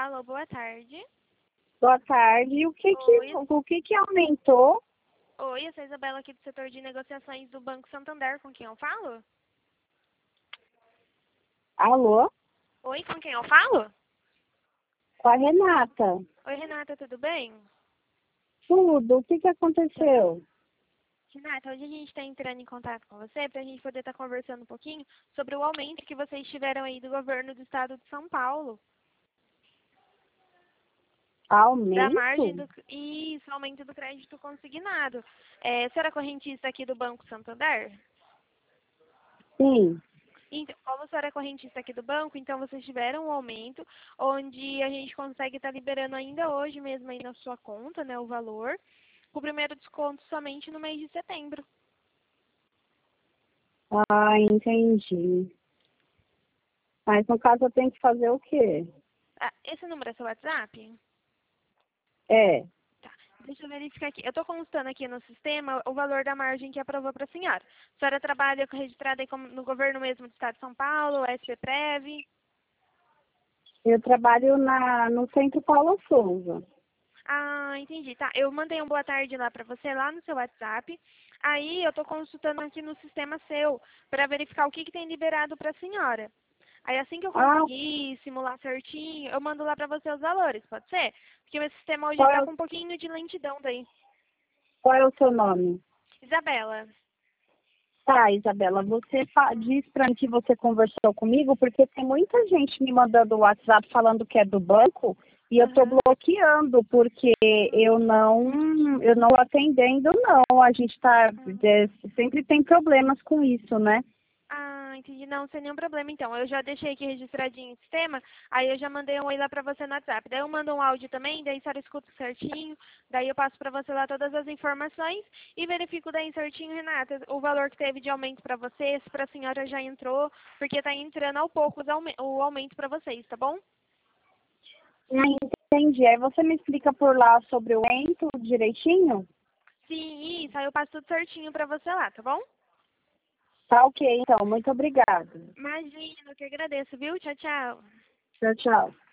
Alô, boa tarde. Boa tarde. E Oi. o que que aumentou? Oi, eu sou a Isabela aqui do setor de negociações do Banco Santander, com quem eu falo? Alô? Oi, com quem eu falo? Com a Renata. Oi, Renata, tudo bem? Tudo. O que que aconteceu? Renata, hoje a gente está entrando em contato com você para a gente poder estar conversando um pouquinho sobre o aumento que vocês tiveram aí do governo do estado de São Paulo. Da margem Aumento? do... Isso, aumento do crédito consignado. A senhora é correntista aqui do Banco Santander? Sim. Então, como a senhora é correntista aqui do banco, então vocês tiveram um aumento, onde a gente consegue estar liberando ainda hoje mesmo aí na sua conta, né, o valor, com o primeiro desconto somente no mês de setembro. Ah, entendi. Mas no caso eu tenho que fazer o quê? Ah, esse número é seu WhatsApp? É. Tá, deixa eu verificar aqui. Eu estou constando aqui no sistema o valor da margem que aprovou para a senhora. A senhora trabalha registrada aí no governo mesmo do estado de São Paulo, SPPrev? Eu trabalho no Centro Paula Souza. Ah, entendi. Tá, eu mandei um boa tarde lá para você, lá no seu WhatsApp. Aí eu tô consultando aqui no sistema seu para verificar o que tem liberado para a senhora. Aí assim que eu Ah, conseguir simular certinho, eu mando lá para você os valores, pode ser? Porque o meu sistema hoje qual está é, com um pouquinho de lentidão daí. qual é o seu nome? Isabela. Tá, Isabela, você diz pra mim que você conversou comigo, porque tem muita gente me mandando o WhatsApp falando que é do banco e eu tô Aham. bloqueando, porque eu não atendendo, não. A gente sempre tem problemas com isso, né? Ah, entendi. Não, sem nenhum problema, então. Eu já deixei aqui registradinho o sistema, aí eu já mandei um oi lá pra você no WhatsApp. Daí eu mando um áudio também, daí a senhora escuta certinho, daí eu passo pra você lá todas as informações e verifico daí certinho, Renata, o valor que teve de aumento pra vocês, se pra senhora já entrou, porque tá entrando ao pouco o aumento pra vocês, tá bom? Entendi. Aí você me explica por lá sobre o evento direitinho? Sim, isso, aí eu passo tudo certinho pra você lá, tá bom? Tá ok, então. Muito obrigada. Imagina, eu que agradeço, viu? Tchau, tchau. Tchau, tchau.